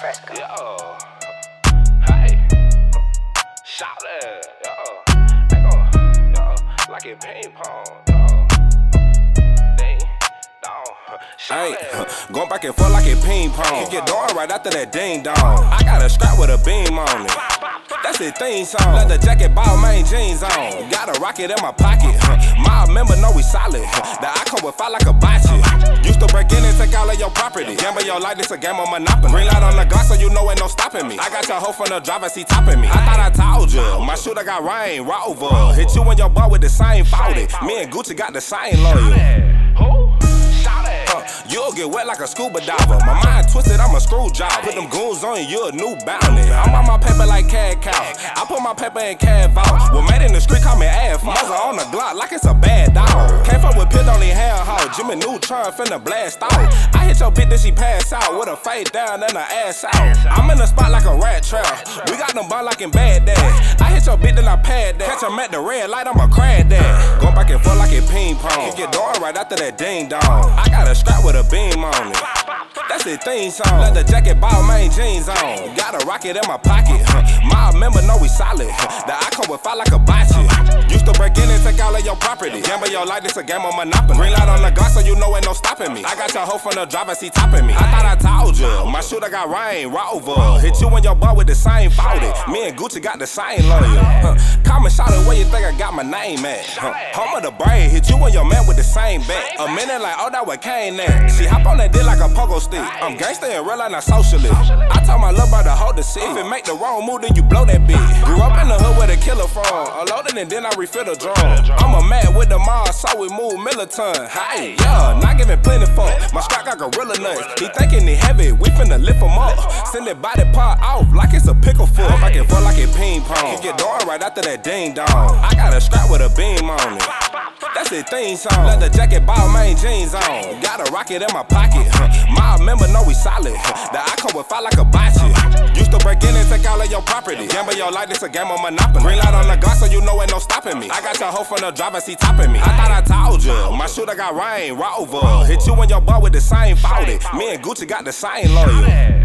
Fresco. Yo, hey, shout it, yo, like it ping pong, yo. Hey, going back and forth like it ping pong. Kick your door right after that ding dong. I got a scrap with a beam on it. That's the theme song. Let the jacket ball main jeans on. Got a rocket in my pocket. My member know we solid. The I come with fire like a bocce. Used to break in and take all of your property. Gamble your life, this a game of Monopoly. Green light on the glass so you know ain't no stopping me. I got your hoe from the driver's seat topping me. I thought I told you. My shooter got rain, Rover. Hit you and your butt with the same 40. Me and Gucci got the same lawyer. You'll get wet like a scuba diver. My mind twisted, I'm a screwdriver. Put them goons on you, you a new bounty. I'm on my paper like Cad Cow. I put my paper in Cad Vault. Well, made in the street, call me Ad Muzzle on the Glock like it's a bad dog. Came from with Pit on the hell hog. Jimmy Neutron finna blast out. I hit your bitch, then she pass out. With her face down and her ass out. I'm in the spot like a rat trap. We got them ball like in Baghdad. I hit your bitch, then I pad that. Catch 'em at the red light, I'ma crash that. Going back and forth like it ping pong. Kick your door right after that ding dong. I got a scrap with a beam on it. That's the theme song. Let the jacket ball main jeans on. Got a rocket in my pocket. My member know we solid. The I come with fire like a bocce. Used to break in and take all of your property. Gamble your life, this a game of Monopoly. Green light on the glass so you know ain't no stopping me. I got your hoe from the driver's seat topping me. I thought I told you. My shooter got rain, Rover. Hit you and your butt with the same 40. Me and Gucci got the same lawyer. Call me, shout it, where you think I got my name at? Home of the braid, hit you and your man with the same bet. A minute like, oh, that what came at. She hop on that dick like a pogo stick. I'm gangsta in real life, not socialist. I told my little brother hold the seat. If it make the wrong move, then you blow that bitch. Grew up in the hood where the killer from. Unloaded and then I refill the drum. I'm a mad with the Mars, so we move militant. Hey, yeah, not giving plenty fuck. My strap got gorilla nuts. He thinking it heavy, we finna lift him up. Send that body part off like it's a pickle foot. Back and forth like it ping pong. Kick your door right after that ding dong. I got a scrap with a beam on it. That's the theme song. Let the jacket ball main jeans on. Got a rocket in my pocket. My member know we solid. The I come with fire like a bocce. Used to break in and take all of your property. Gamble your life, this a game of Monopoly. Green light on the glass so you know ain't no stopping me. I got your hoe from the driver's seat topping me. I thought I told you. My shooter got rain, Rover. Hit you and your butt with the same 40. Me and Gucci got the same lawyer.